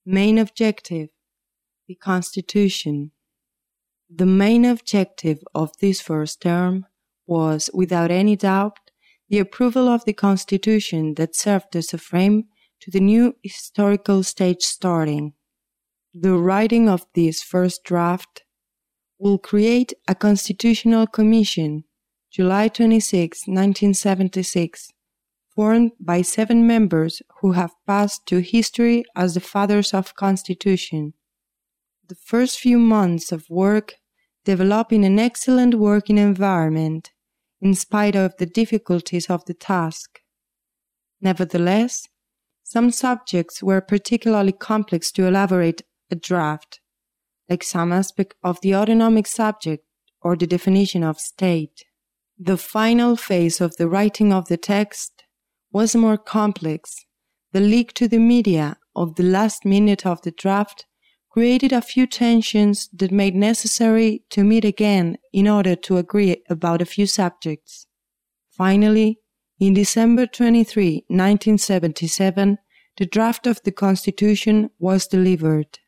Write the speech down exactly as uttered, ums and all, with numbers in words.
Main objective: the Constitution. The main objective of this first term was, without any doubt, the approval of the Constitution that served as a frame to the new historical stage starting. The writing of this first draft will create a Constitutional Commission, July twenty-sixth, nineteen seventy-six, formed by seven members who have passed to history as the Fathers of Constitution. The first few months of work developed in an excellent working environment, in spite of the difficulties of the task. Nevertheless, some subjects were particularly complex to elaborate a draft, like some aspect of the autonomic subject or the definition of state. The final phase of the writing of the text was more complex. The leak to the media of the last minute of the draft created a few tensions that made necessary to meet again in order to agree about a few subjects. Finally, in December twenty-third, nineteen seventy-seven, the draft of the Constitution was delivered.